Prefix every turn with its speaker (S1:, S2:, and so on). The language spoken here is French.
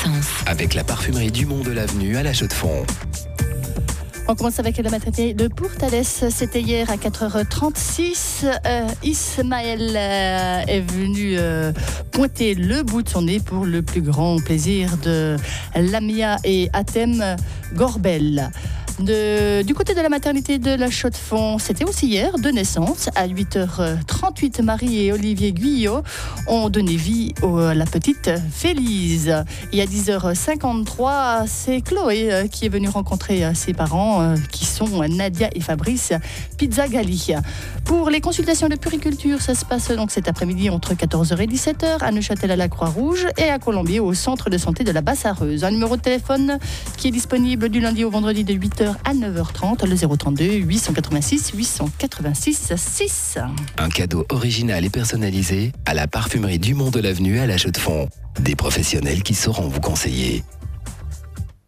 S1: Naissance.
S2: Avec la parfumerie Dumont de l'Avenue à La Chaux-de-Fonds.
S3: On commence avec la maternité de Pourtalès. C'était hier à 4h36. Ismaël est venu pointer le bout de son nez pour le plus grand plaisir de Lamia et Atem Gorbel. Du côté de la maternité de La Chaux-de-Fonds, c'était aussi hier, de naissance. À 8h38, Marie et Olivier Guyot ont donné vie à la petite Félise. Et à 10h53, c'est Chloé qui est venue rencontrer ses parents, qui sont Nadia et Fabrice Pizzagalli. Pour les consultations de puriculture, ça se passe donc cet après-midi entre 14h et 17h à Neuchâtel à la Croix-Rouge et à Colombier au centre de santé de la Basse-Arreuse. Un numéro de téléphone qui est disponible du lundi au vendredi de 8h à 9h30, le 032 886 886 6.
S2: Un cadeau original et personnalisé à la parfumerie Dumont de l'Avenue à La Chaux-de-Fonds. Des professionnels qui sauront vous conseiller.